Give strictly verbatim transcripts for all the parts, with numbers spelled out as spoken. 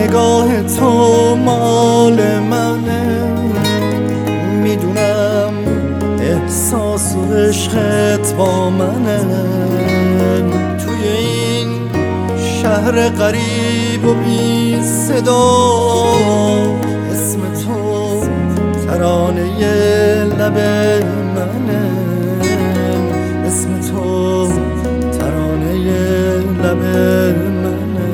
نگاه تو مال منه، میدونم احساس و عشقت با منه. توی این شهر غریب و بی صدا اسم تو ترانه لب منه، اسم تو ترانه لب منه.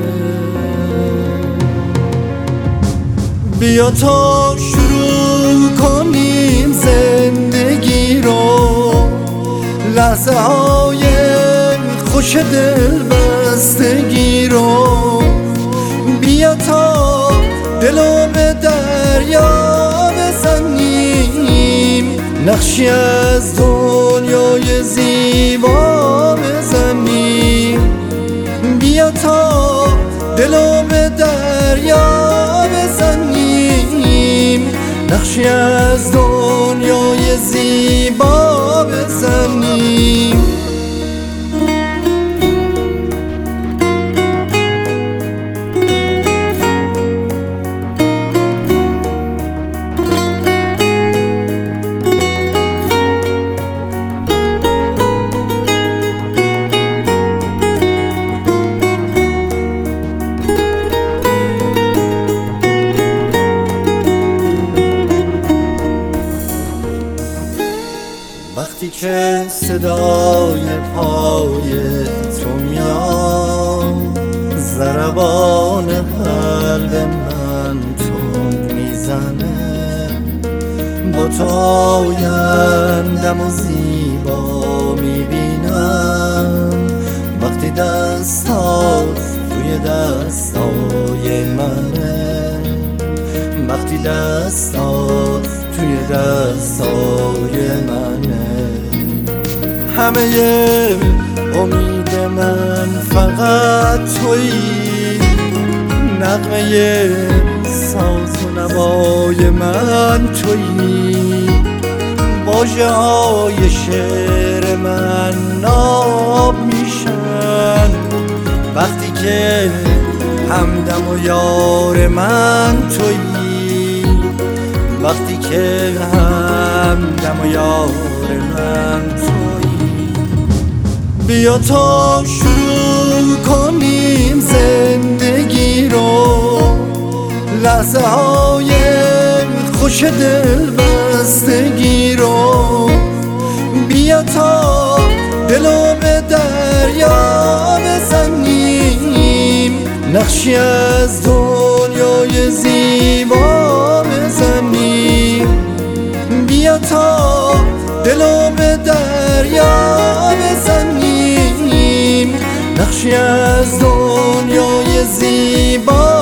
بیا تا شروع کنیم زندگی رو، لحظه های خوش دل بستگی رو. بیا تا دلو به دریا بزنیم، نقشی از دنیای زیبا بزنیم. بیا تا دلو به دریا بزنیم، نقشی از دنیای زیبا بزنیم. وقتی که صدای پای تو میاد، ضربان قلب من تند میزنه. با تو آیندم و زیبا میبینم، وقتی دستات توی دستای منه، وقتی دستات توی دستای منه. همه امید من فقط تویی، نغمه ساز و نوای من تویی. واژه های شعر من ناب میشن وقتی که همدم و یار من تویی، وقتی که همدم و یار من تویی. بیا تا شروع کنیم زندگی رو، لحظه های خوش دل بستگی رو. بیا تا دلو به دریا بزنیم، نقشی از دنیای زیبا بزنیم. بیا تا دلو به دریا بزنیم، نقشی از دنیای زیبا